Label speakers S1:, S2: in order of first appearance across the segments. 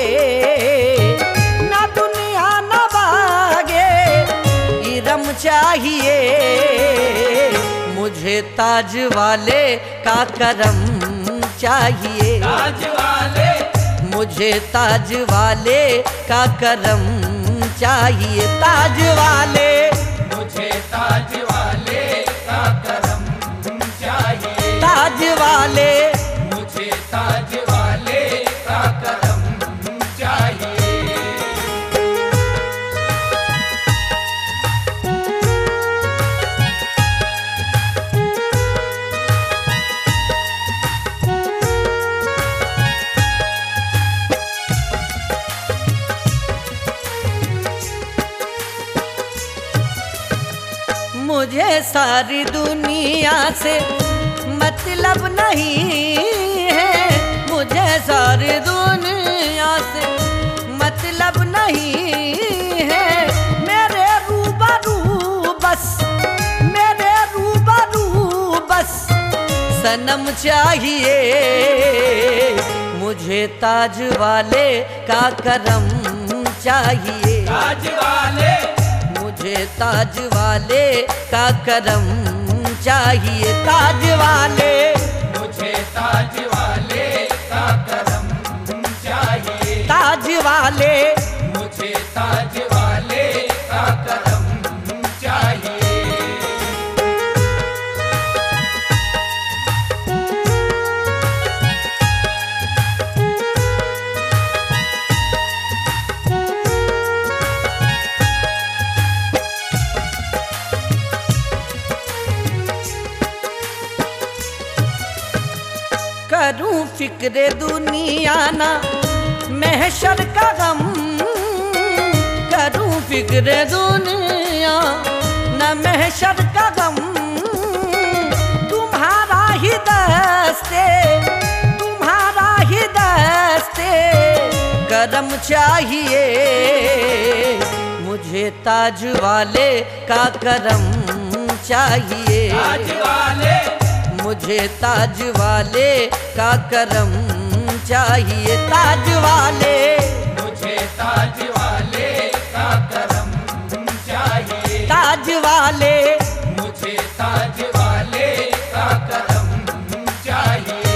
S1: ना दुनिया ना बागे इरम चाहिए, मुझे ताज वाले का करम चाहिए।
S2: ताज वाले,
S1: मुझे ताज वाले का करम चाहिए। ताज वाले,
S2: मुझे ताज वाले का करम चाहिए।
S1: ताज वाले,
S2: मुझे ताज वाले का करम चाहिए।
S1: मुझे सारी दुनिया से मतलब नहीं है, मुझे सारी दुनिया से मतलब नहीं है। मेरे रूबरू बस, मेरे रूबरू बस सनम चाहिए, मुझे ताज वाले का करम चाहिए।
S2: ताज वाले,
S1: मुझे ताज वाले का करम चाहिए। ताज वाले,
S2: मुझे ताज वाले का करम चाहिए।
S1: ताज वाले,
S2: मुझे ताज वाले का करम चाहिए।
S1: करूं फिक्रे दुनिया ना महशर का गम, करूं फिक्रे दुनिया ना महशर का गम। तुम्हारा ही दस्ते, तुम्हारा ही दस्ते करम चाहिए, मुझे ताज वाले का करम चाहिए।
S2: ताज वाले,
S1: मुझे ताज वाले का करम चाहिए। ताज वाले,
S2: मुझे ताज वाले का करम चाहिए।
S1: ताज वाले,
S2: मुझे ताज वाले का करम चाहिए।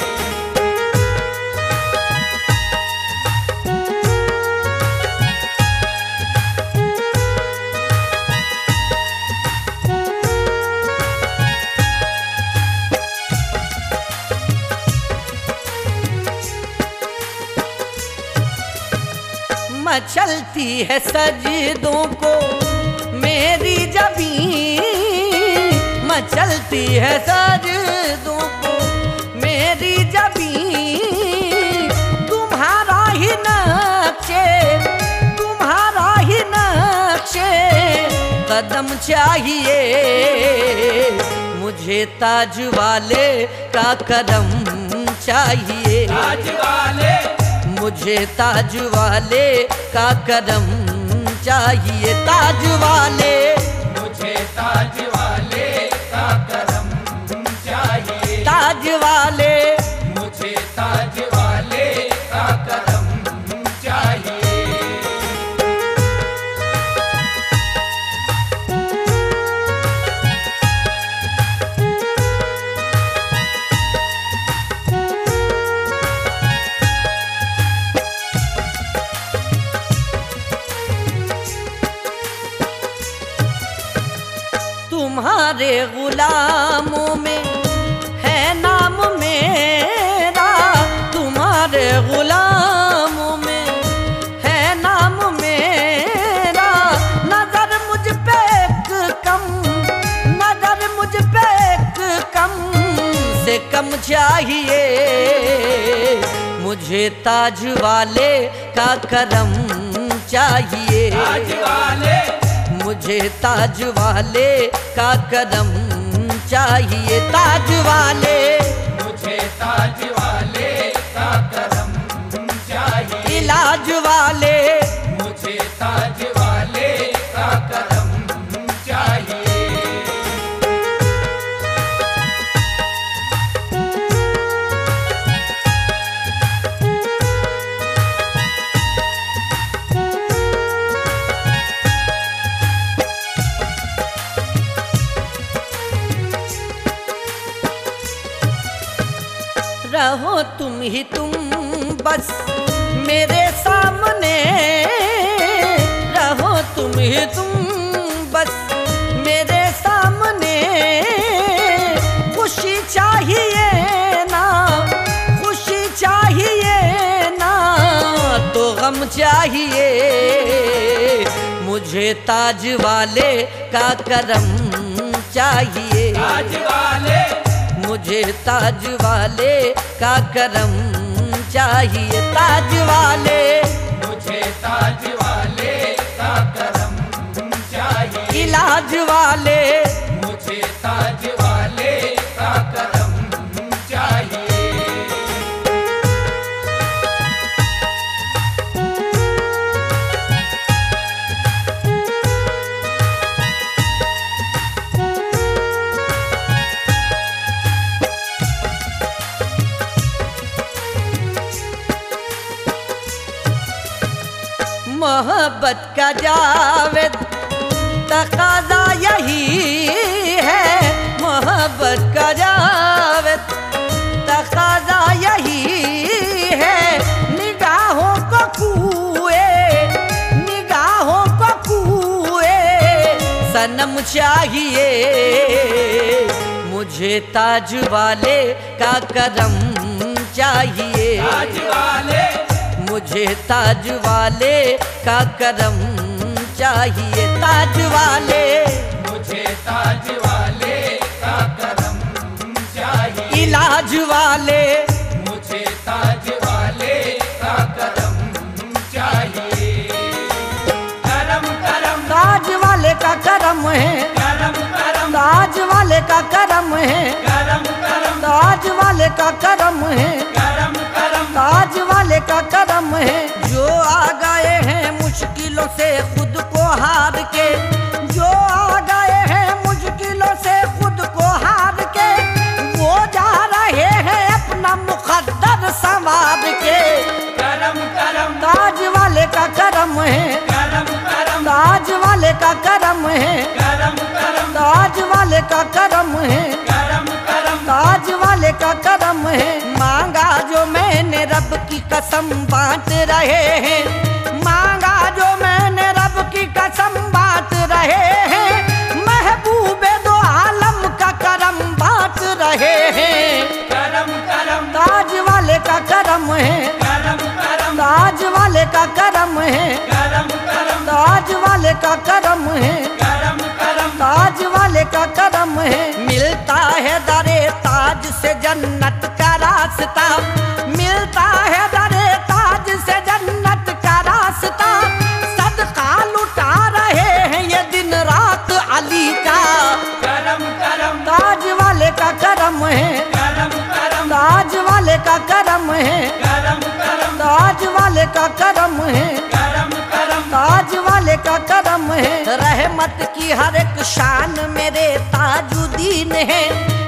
S1: मचलती है सजदों को मेरी जबीं, मचलती है सजदों को मेरी जबीं। तुम्हारा ही नक्शे, तुम्हारा ही नक्शे कदम चाहिए, मुझे ताज वाले का करम चाहिए।
S2: ताज वाले,
S1: मुझे ताज वाले का करम चाहिए। ताज वाले,
S2: मुझे ताज वाले का करम चाहिए।
S1: ताज वाले,
S2: मुझे ताज वाले का करम चाहिए।
S1: तुम्हारे गुलामों में है नाम मेरा, तुम्हारे गुलामों में है नाम मेरा। नजर मुझ पे एक कम, नजर मुझ पे एक कम से कम चाहिए, मुझे ताज वाले का करम चाहिए।
S2: ताज वाले,
S1: मुझे ताज वाले का करम चाहिए। ताज वाले,
S2: मुझे ताज वाले का करम चाहिए।
S1: इलाज वाले,
S2: मुझे ताज वाले का करम चाहिए।
S1: ही तुम बस मेरे सामने रहो, तुम ही तुम बस मेरे सामने। खुशी चाहिए ना, खुशी चाहिए ना तो गम चाहिए। मुझे ताज वाले का करम चाहिए,
S2: ताज वाले,
S1: मुझे ताज वाले का करम चाहिए। ताज वाले,
S2: मुझे ताज वाले का करम चाहिए।
S1: इलाज वाले,
S2: मुझे ताज वाले का करम चाहिए।
S1: मोहब्बत का जावेद तकाज़ा यही है, मोहब्बत का जावेद तकाज़ा यही है। निगाहों को कुए, निगाहों को कुए सनम चाहिए। मुझे ताज वाले का करम चाहिए,
S2: ताज वाले,
S1: मुझे ताज वाले का करम चाहिए। ताज वाले,
S2: मुझे ताज वाले का करम चाहिए।
S1: इलाज वाले,
S2: मुझे ताज वाले का करम चाहिए। करम करम,
S1: ताज वाले का करम है,
S2: करम करम,
S1: ताज वाले का करम है,
S2: करम करम,
S1: ताज वाले का करम है,
S2: करम करम,
S1: ताज वाले का करम है। जो आ गए हैं मुश्किलों से खुद को हार के, जो आ गए हैं मुश्किलों से खुद को हार के, वो जा रहे हैं अपना मुकद्दर संवार के।
S2: करम करम,
S1: ताज वाले का करम है,
S2: करम करम,
S1: ताज वाले का करम है,
S2: करम करम,
S1: ताज वाले का करम है,
S2: करम करम,
S1: ताज वाले का करम है। मांगा जो मैंने रब की कसम बांट रहे हैं, मांगा जो मैंने रब की कसम बांट रहे हैं। महबूबे दो आलम का करम बांट रहे हैं।
S2: करम करम,
S1: ताज वाले का करम है,
S2: करम करम,
S1: ताज वाले का करम है,
S2: करम करम,
S1: ताज वाले का करम है,
S2: करम करम,
S1: ताज वाले का करम है। मिलता है दरे ताज से जन्नत का रास्ता, मिलता है दरे ताज से जन्नत का रास्ता। सदका लुटा रहे हैं ये दिन रात अली का।
S2: करम करम,
S1: ताज वाले का करम है,
S2: करम करम,
S1: ताज वाले का करम है,
S2: करम करम,
S1: ताज वाले का करम है,
S2: करम करम,
S1: ताज वाले का करम है। रहमत की हर एक शान मेरे ताजुद्दीन है,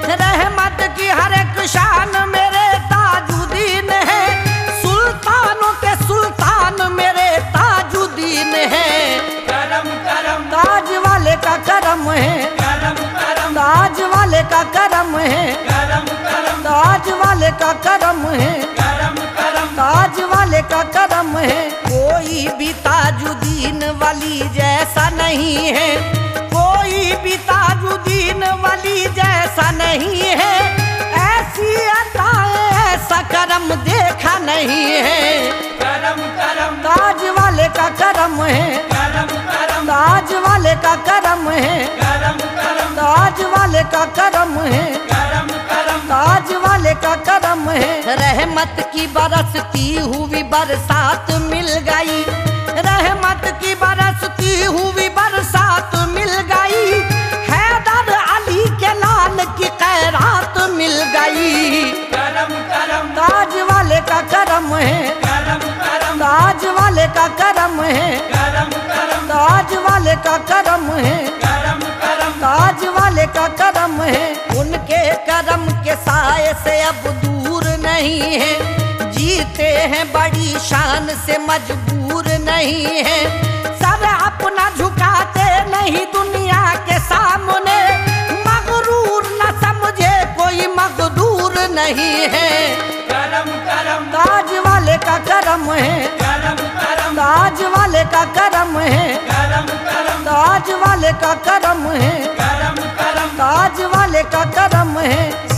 S1: रहमत की हर एक शान मेरे ताजुद्दीन है। सुल्तानों के सुल्तान मेरे ताजुद्दीन है।
S2: करम करम,
S1: ताज वाले का करम है,
S2: करम करम,
S1: ताज वाले का करम है,
S2: करम करम,
S1: ताज वाले का करम है,
S2: करम करम,
S1: ताज वाले का करम है। कोई भी ताजुद्दीन वली जैसा नहीं है, कोई भी ताजुद्दीन वली जैसा नहीं है। ऐसी अताएं ऐसा करम देखा नहीं है।
S2: करम करम,
S1: ताज वाले का करम है,
S2: करम करम,
S1: ताज वाले का करम है,
S2: करम करम,
S1: ताज वाले का करम है,
S2: करम करम,
S1: ताज वाले का करम है। रहमत की बरसती हुई बरसात मिल गई, रहमत की बरसती हुई बरसात मिल गई। हैदर अली के लाल की खैरात मिल गई।
S2: करम करम,
S1: ताज वाले का करम है,
S2: करम करम,
S1: ताज वाले का करम है,
S2: करम करम,
S1: ताज वाले का करम है,
S2: करम करम,
S1: ताज वाले का करम है। उनके करम के साए से अब दूर नहीं है, जीते हैं बड़ी शान से मजबूर नहीं है। सर अपना झुकाते नहीं दुनिया के सामने, मगरूर न समझे कोई मगदूर नहीं है।
S2: करम करम,
S1: करम है,
S2: करम करम
S1: ताज वाले का करम है,
S2: करम करम
S1: ताज वाले का करम है,
S2: करम करम
S1: ताज वाले का करम है।